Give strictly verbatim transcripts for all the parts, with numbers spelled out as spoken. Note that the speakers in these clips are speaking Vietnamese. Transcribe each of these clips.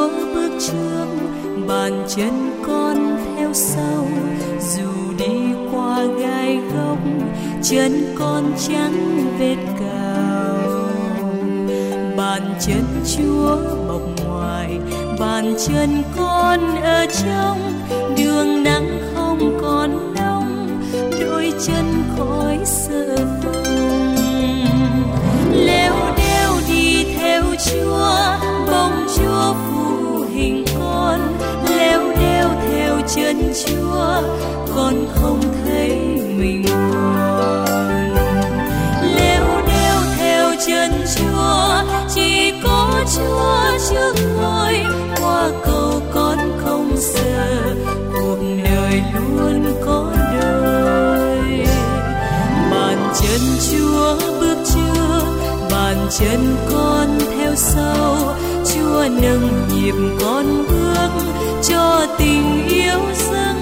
Chúa bước trước, bàn chân con theo sau. Dù đi qua gai góc, chân con chẳng vết cào. Bàn chân Chúa bọc ngoài, bàn chân con ở trong. Đường nắng không còn nóng, đôi chân khỏi sợ vông. Leo đeo đi theo Chúa, bóng Chúa phủ hình con. Leo đeo theo chân Chúa, con không thấy mình còn. Leo đeo theo chân Chúa, chỉ có Chúa trước ngôi. Qua cầu con không sợ, cuộc đời luôn có đời. Bàn chân Chúa bước trước, bàn chân con theo sau. Chúa nâng nhịp con bước, cho tình yêu dâng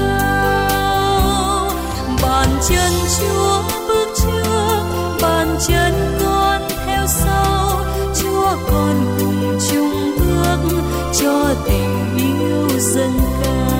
cao. Bàn chân Chúa bước trước, bàn chân con theo sau. Chúa con cùng chung bước, cho tình yêu dâng cao.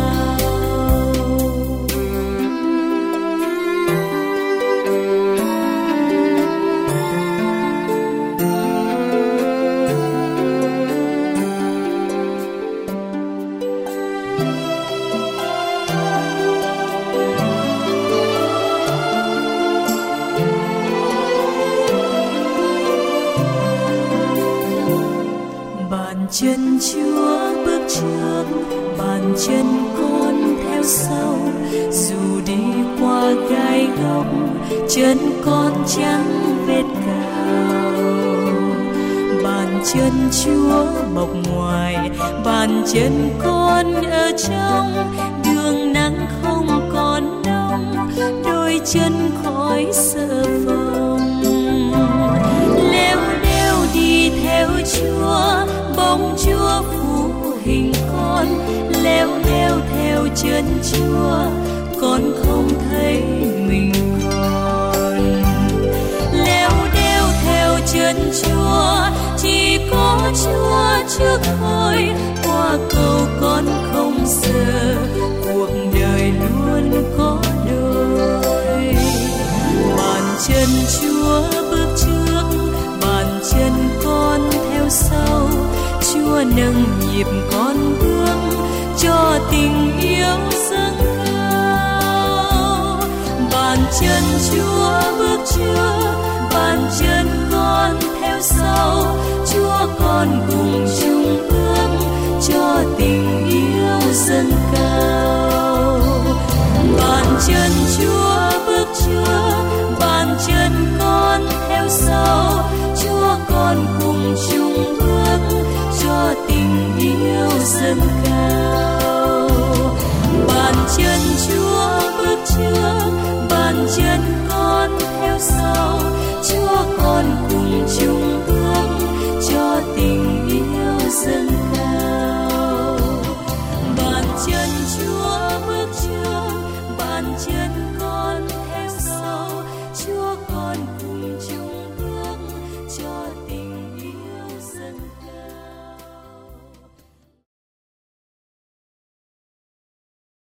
Bàn chân Chúa bước trước, bàn chân con theo sau. Dù đi qua gai góc, chân con chẳng vết cào. Bàn chân Chúa bọc ngoài, bàn chân con ở trong. Đường nắng không còn nóng, đôi chân khỏi sợ vông. Leo đeo đi theo Chúa, bóng Chúa phủ hình con. Leo đeo theo chân Chúa, con không thấy mình còn. Leo đeo theo chân Chúa, chỉ có Chúa trước ngôi. Qua cầu con không sợ, cuộc đời luôn có đôi. Bàn chân Chúa bước trước, bàn chân con theo sau. Chúa nâng nhịp con bước, cho tình yêu dâng cao. Bàn chân Chúa bước trước, bàn chân con theo sau. Chúa con cùng chung bước, cho tình yêu dâng cao. Bàn chân Chúa bước trước, bàn chân con theo sau. Chúa con cùng chung bước, cho tình yêu dâng cao.